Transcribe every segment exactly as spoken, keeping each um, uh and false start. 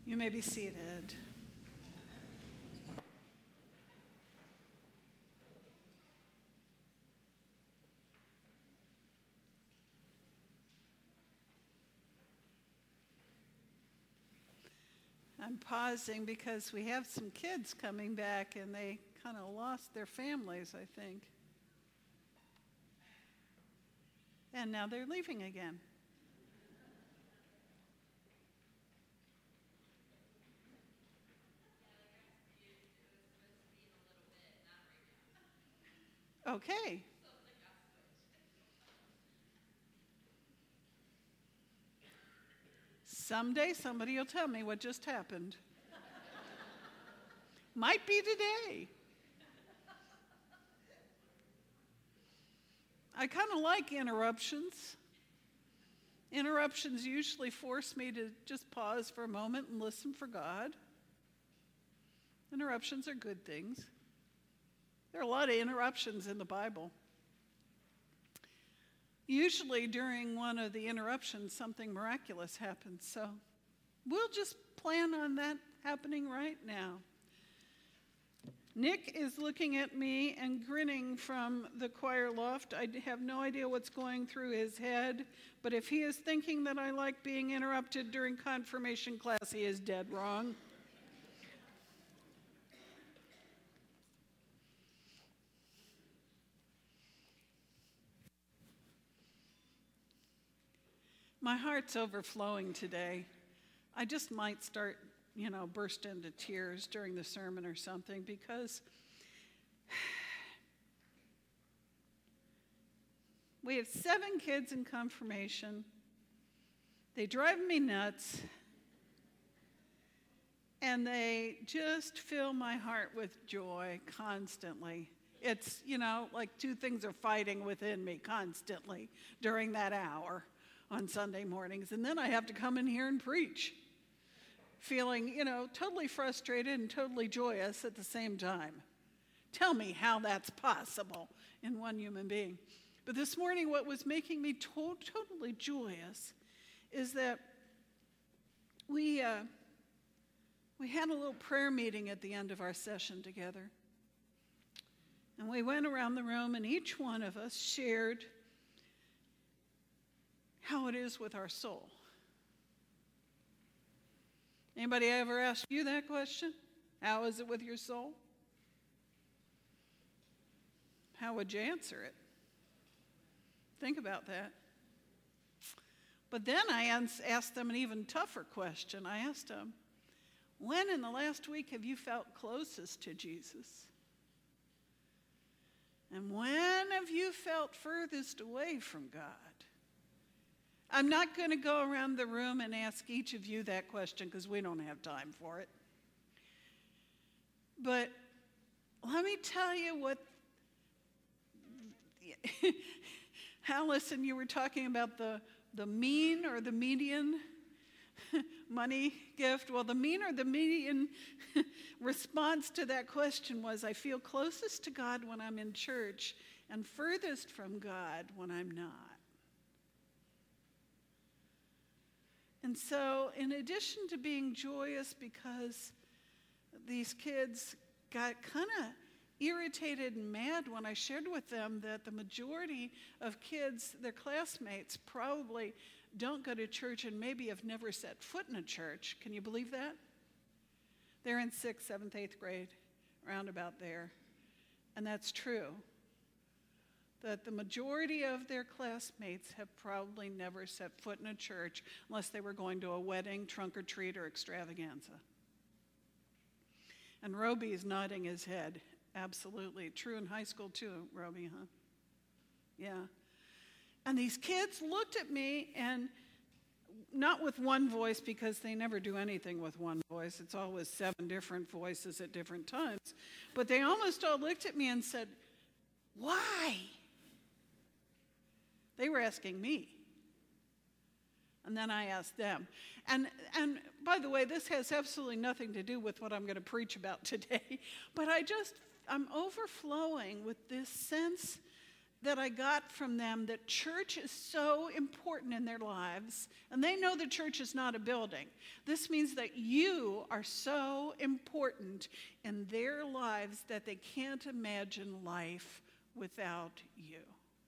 You may be seated. I'm pausing because we have some kids coming back and they kind of lost their families, I think. And now they're leaving again. Okay. Someday somebody will tell me what just happened. Might be today. I kind of like interruptions. Interruptions usually force me to just pause for a moment and listen for God. Interruptions are good things. There are a lot of interruptions in the Bible. Usually during one of the interruptions, something miraculous happens. So we'll just plan on that happening right now. Nick is looking at me and grinning from the choir loft. I have no idea what's going through his head, but if he is thinking that I like being interrupted during confirmation class, he is dead wrong. My heart's overflowing today. I just might start, you know, burst into tears during the sermon or something because we have seven kids in confirmation. They drive me nuts. And they just fill my heart with joy constantly. It's, you know, like two things are fighting within me constantly during that hour on Sunday mornings. And then I have to come in here and preach, feeling, you know, totally frustrated and totally joyous at the same time. Tell me how that's possible in one human being. But this morning, what was making me to- totally joyous is that we, uh, we had a little prayer meeting at the end of our session together. And we went around the room, and each one of us shared how it is with our soul. Anybody ever asked you that question? How is it with your soul? How would you answer it? Think about that. But then I asked them an even tougher question. I asked them, when in the last week have you felt closest to Jesus? And when have you felt furthest away from God? I'm not going to go around the room and ask each of you that question because we don't have time for it. But let me tell you what, Allison, you were talking about the, the mean or the median money gift. Well, the mean or the median response to that question was, I feel closest to God when I'm in church and furthest from God when I'm not. And so, in addition to being joyous because these kids got kind of irritated and mad when I shared with them that the majority of kids, their classmates, probably don't go to church and maybe have never set foot in a church. Can you believe that? They're in sixth, seventh, eighth grade, around about there. And that's true. That the majority of their classmates have probably never set foot in a church unless they were going to a wedding, trunk or treat, or extravaganza. And Roby is nodding his head. Absolutely. True in high school too, Roby, huh? Yeah. And these kids looked at me, and not with one voice, because they never do anything with one voice. It's always seven different voices at different times. But they almost all looked at me and said, why? They were asking me. And then I asked them. And, and by the way, this has absolutely nothing to do with what I'm going to preach about today. But I just, I'm overflowing with this sense that I got from them that church is so important in their lives, and they know the church is not a building. This means that you are so important in their lives that they can't imagine life without you.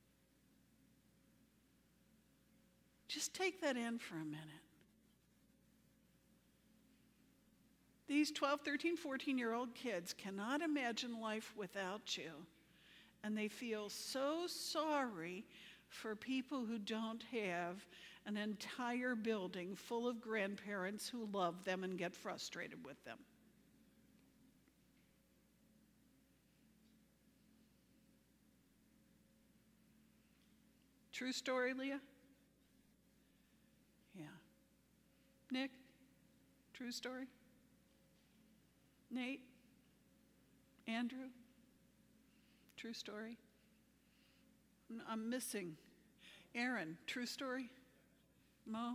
Just take that in for a minute. These twelve, thirteen, fourteen-year-old kids cannot imagine life without you. And they feel so sorry for people who don't have an entire building full of grandparents who love them and get frustrated with them. True story, Leah? Yeah. Nick? True story? Nate? Andrew? True story? I'm missing. Aaron, true story? Mo?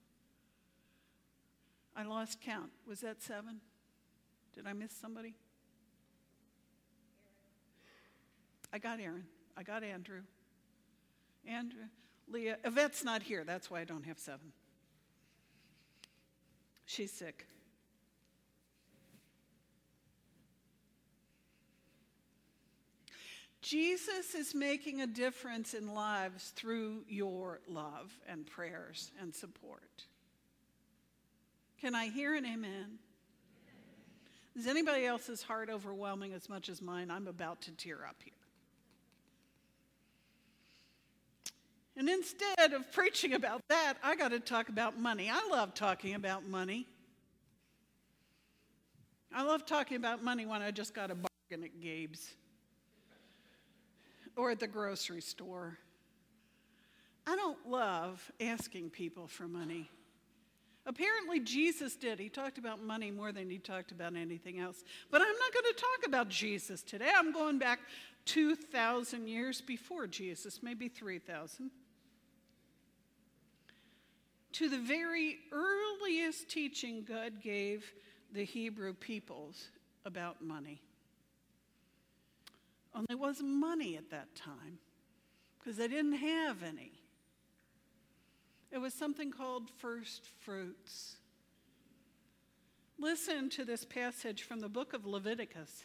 I lost count. Was that seven? Did I miss somebody? I got Aaron. I got Andrew. Andrew. Leah. Yvette's not here. That's why I don't have seven. She's sick. Jesus is making a difference in lives through your love and prayers and support. Can I hear an amen? Amen. Is anybody else's heart overwhelming as much as mine? I'm about to tear up here. And instead of preaching about that, I got to talk about money. I love talking about money. I love talking about money when I just got a bargain at Gabe's or at the grocery store. I don't love asking people for money. Apparently Jesus did. He talked about money more than he talked about anything else. But I'm not going to talk about Jesus today. I'm going back two thousand years before Jesus, maybe three thousand. To the very earliest teaching God gave the Hebrew peoples about money. Only it wasn't money at that time because they didn't have any. It was something called first fruits. Listen to this passage from the book of Leviticus.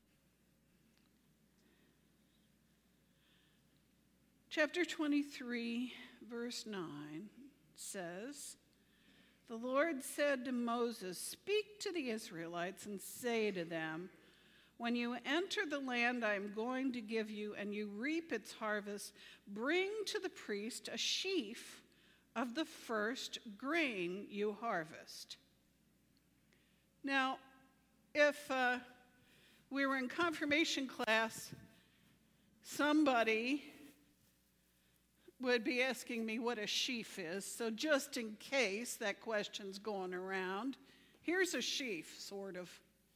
Chapter twenty-three, verse nine says, "The Lord said to Moses, 'Speak to the Israelites and say to them, when you enter the land I am going to give you and you reap its harvest, bring to the priest a sheaf of the first grain you harvest.'" Now, if uh, we were in confirmation class, somebody would be asking me what a sheaf is. So just in case that question's going around, here's a sheaf, sort of.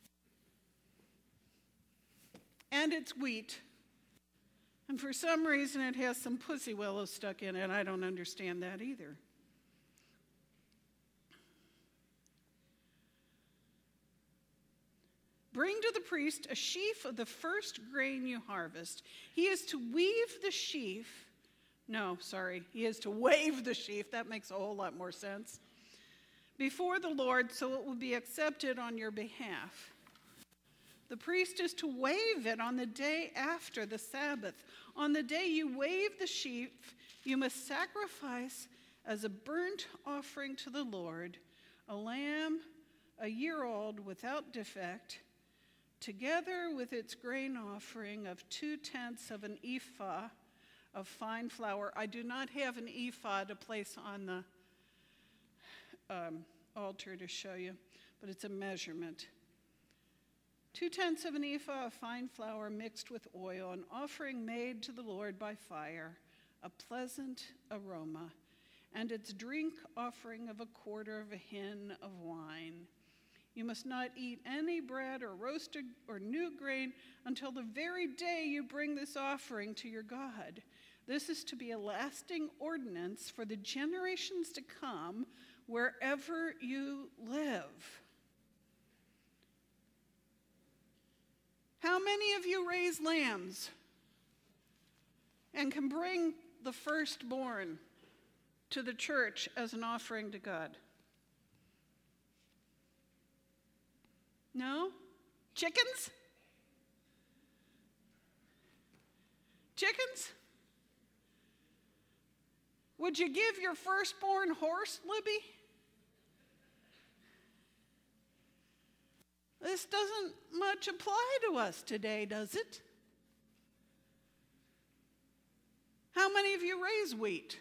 And it's wheat. And for some reason it has some pussy willow stuck in it. I don't understand that either. "Bring to the priest a sheaf of the first grain you harvest. He is to weave the sheaf. No, sorry. He is to wave the sheaf. That makes a whole lot more sense. Before the Lord, so it will be accepted on your behalf. The priest is to wave it on the day after the Sabbath. On the day you wave the sheaf, you must sacrifice as a burnt offering to the Lord a lamb, a year old without defect, together with its grain offering of two-tenths of an ephah of fine flour." I do not have an ephah to place on the um, altar to show you, but it's a measurement. Two-tenths of an ephah of fine flour mixed with oil, an offering made to the Lord by fire, a pleasant aroma, and its drink offering of a quarter of a hin of wine. You must not eat any bread or roasted or new grain until the very day you bring this offering to your God. This is to be a lasting ordinance for the generations to come wherever you live. How many of you raise lambs? and can bring the firstborn to the church as an offering to God? No? Chickens? Chickens? Would you give your firstborn horse, Libby? This doesn't much apply to us today, does it? How many of you raise wheat?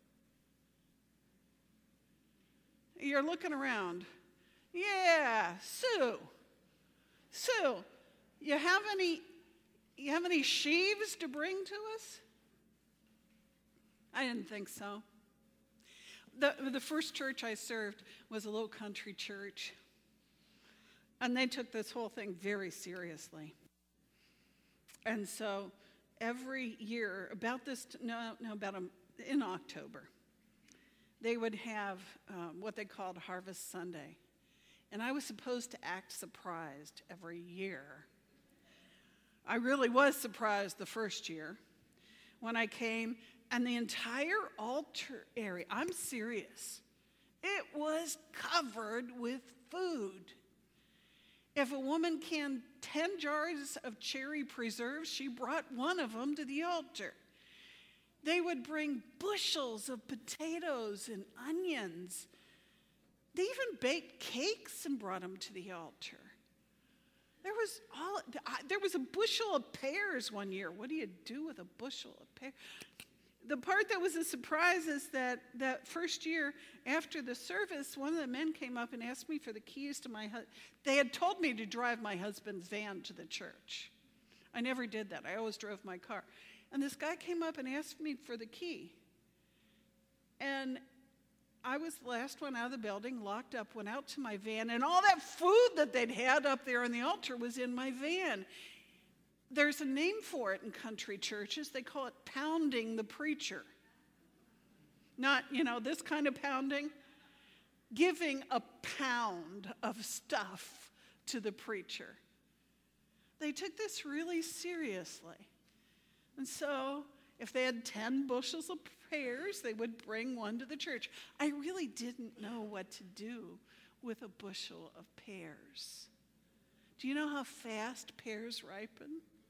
You're looking around. Yeah, Sue. Sue, you have any you have any sheaves to bring to us? I didn't think so. The, the first church I served was a little country church. And they took this whole thing very seriously. And so every year, about this, no, no, about a, in October, they would have um, what they called Harvest Sunday. And I was supposed to act surprised every year. I really was surprised the first year when I came, and the entire altar area, I'm serious, it was covered with food. If a woman canned ten jars of cherry preserves, she brought one of them to the altar. They would bring bushels of potatoes and onions. They even baked cakes and brought them to the altar. There was all there was a bushel of pears one year. What do you do with a bushel of pears? The part that was a surprise is that that first year after the service, one of the men came up and asked me for the keys to my husband. They had told me to drive my husband's van to the church. I never did that. I always drove my car. And this guy came up and asked me for the key. And I was the last one out of the building, locked up, went out to my van, and all that food that they'd had up there on the altar was in my van. There's a name for it in country churches. They call it pounding the preacher. Not, you know, this kind of pounding. Giving a pound of stuff to the preacher. They took this really seriously. And so, if they had ten bushels of pears, they would bring one to the church. I really didn't know what to do with a bushel of pears. Do you know how fast pears ripen?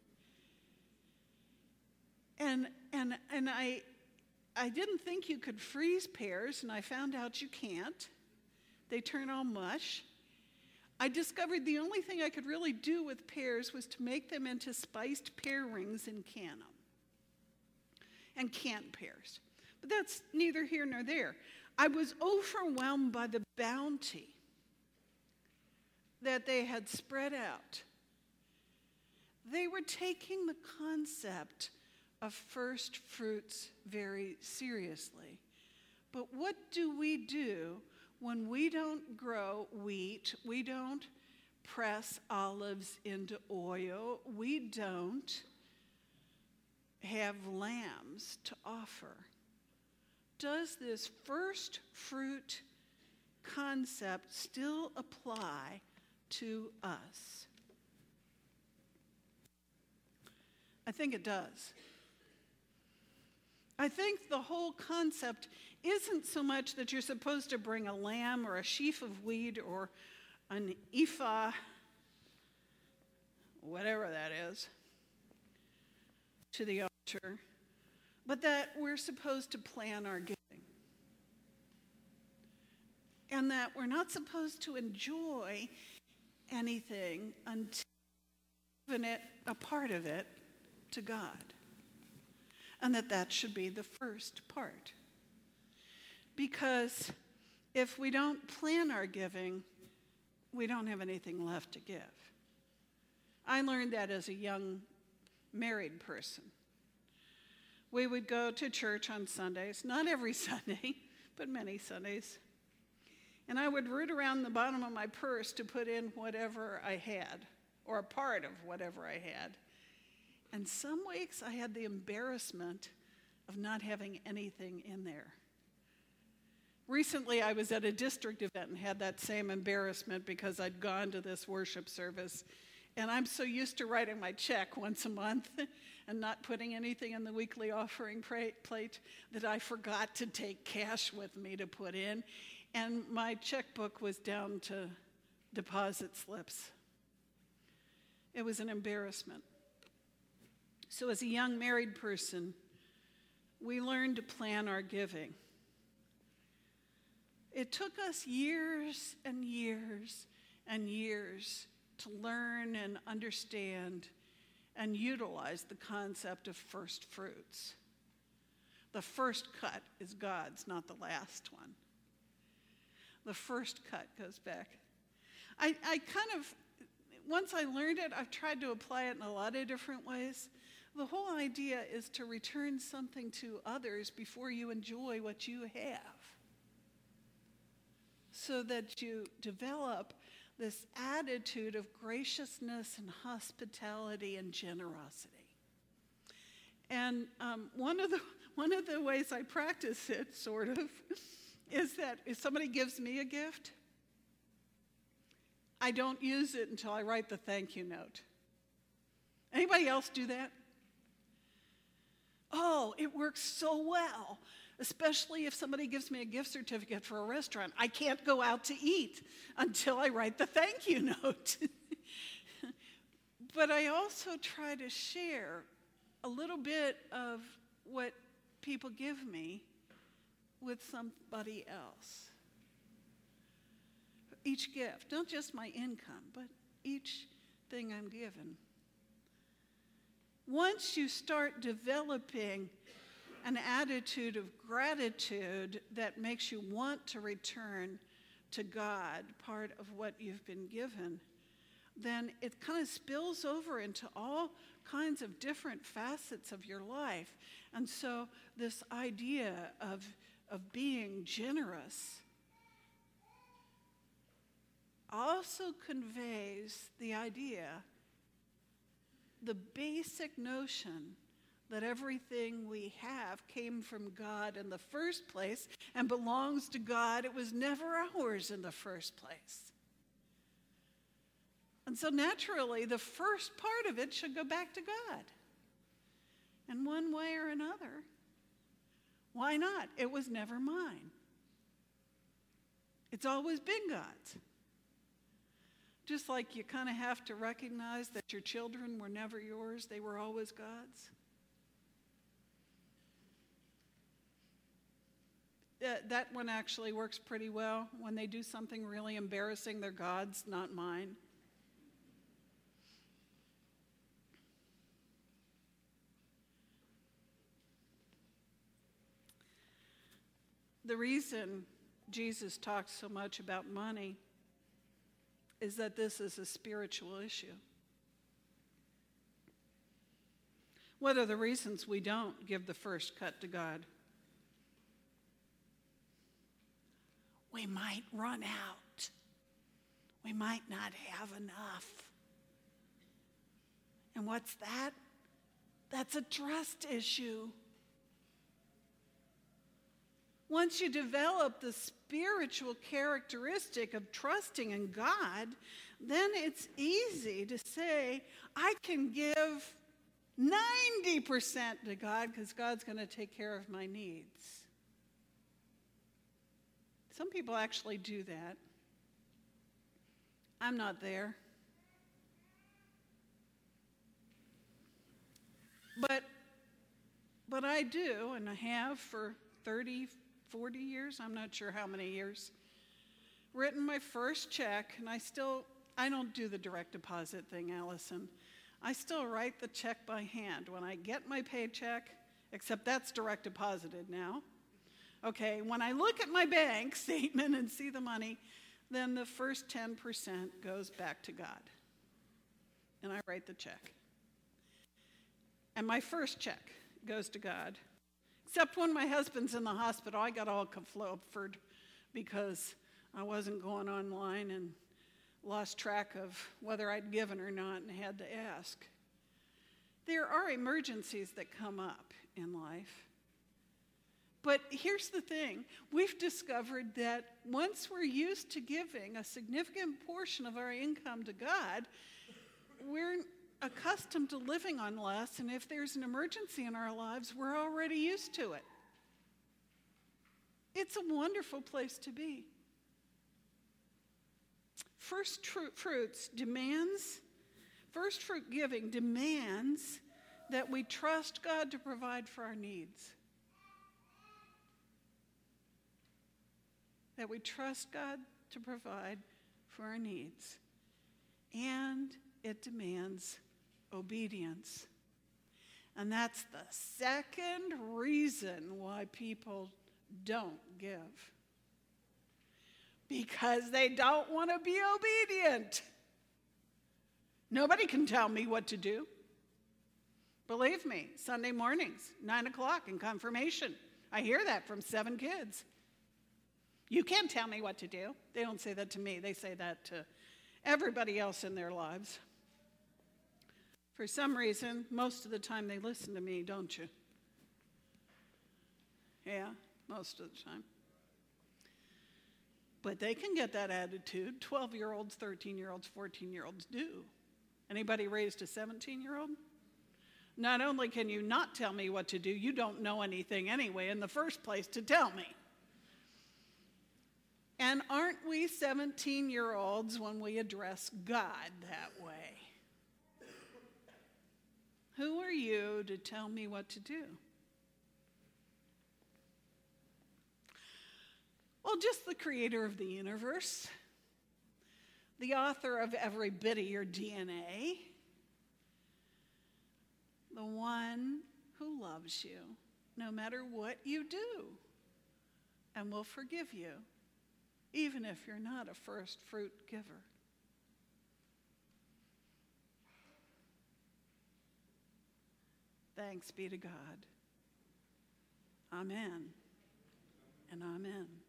And and and I I didn't think you could freeze pears, and I found out you can't. They turn all mush. I discovered the only thing I could really do with pears was to make them into spiced pear rings and can them. And canned pears. But that's neither here nor there. I was overwhelmed by the bounty that they had spread out. They were taking the concept of first fruits very seriously. But what do we do when we don't grow wheat, we don't press olives into oil, we don't have lambs to offer? Does this first fruit concept still apply to us? I think it does. I think the whole concept isn't so much that you're supposed to bring a lamb or a sheaf of wheat or an ephah, whatever that is, to the altar, but that we're supposed to plan our giving. And that we're not supposed to enjoy anything until we've given it, a part of it, to God. And that that should be the first part. Because if we don't plan our giving, we don't have anything left to give. I learned that as a young married person. We would go to church on Sundays, not every Sunday, but many Sundays. And I would root around the bottom of my purse to put in whatever I had, or a part of whatever I had. And some weeks I had the embarrassment of not having anything in there. Recently I was at a district event and had that same embarrassment because I'd gone to this worship service. And I'm so used to writing my check once a month and not putting anything in the weekly offering plate that I forgot to take cash with me to put in. And my checkbook was down to deposit slips. It was an embarrassment. So as a young married person, we learned to plan our giving. It took us years and years and years to learn and understand and utilize the concept of first fruits. The first cut is God's, not the last one. The first cut goes back. I, I kind of, once I learned it, I've tried to apply it in a lot of different ways. The whole idea is to return something to others before you enjoy what you have, so that you develop this attitude of graciousness and hospitality and generosity. And um, one of the one of the ways I practice it, sort of, is that if somebody gives me a gift, I don't use it until I write the thank you note. Anybody else do that? Oh, it works so well, especially if somebody gives me a gift certificate for a restaurant. I can't go out to eat until I write the thank you note. But I also try to share a little bit of what people give me with somebody else. Each gift, not just my income, but each thing I'm given. Once you start developing an attitude of gratitude that makes you want to return to God part of what you've been given, then it kind of spills over into all kinds of different facets of your life. And so this idea of, of being generous also conveys the idea, the basic notion that everything we have came from God in the first place and belongs to God. It was never ours in the first place. And so naturally, the first part of it should go back to God in one way or another. Why not? It was never mine. It's always been God's. Just like you kind of have to recognize that your children were never yours, they were always God's. That, that one actually works pretty well. When they do something really embarrassing, they're God's, not mine. The reason Jesus talks so much about money is that this is a spiritual issue. What are the reasons we don't give the first cut to God? We might run out. We might not have enough. And what's that? That's a trust issue. Once you develop the spiritual characteristic of trusting in God, then it's easy to say, I can give ninety percent to God because God's going to take care of my needs. Some people actually do that. I'm not there. But, but I do, and I have for thirty, forty years, I'm not sure how many years, written my first check, and I still, I don't do the direct deposit thing, Allison. I still write the check by hand. When I get my paycheck, except that's direct deposited now. Okay, when I look at my bank statement and see the money, then the first ten percent goes back to God. And I write the check. And my first check goes to God. Except when my husband's in the hospital, I got all confloppered because I wasn't going online and lost track of whether I'd given or not and had to ask. There are emergencies that come up in life. But here's the thing. We've discovered that once we're used to giving a significant portion of our income to God, we're, accustomed to living on less, and if there's an emergency in our lives, we're already used to it. It's a wonderful place to be. First fruits demands, first fruit giving demands that we trust God to provide for our needs. That we trust God to provide for our needs. And it demands obedience. And that's the second reason why people don't give. Because they don't want to be obedient. Nobody can tell me what to do. Believe me, Sunday mornings, nine o'clock in confirmation, I hear that from seven kids. You can't tell me what to do. They don't say that to me. They say that to everybody else in their lives. For some reason, most of the time they listen to me, don't you? Yeah, most of the time. But they can get that attitude. twelve-year-olds, thirteen-year-olds, fourteen-year-olds do. Anybody raised a seventeen-year-old? Not only can you not tell me what to do, you don't know anything anyway in the first place to tell me. And aren't we seventeen-year-olds when we address God that way? Who are you to tell me what to do? Well, just the creator of the universe, the author of every bit of your D N A, the one who loves you no matter what you do and will forgive you, even if you're not a first fruit giver. Thanks be to God. Amen and amen.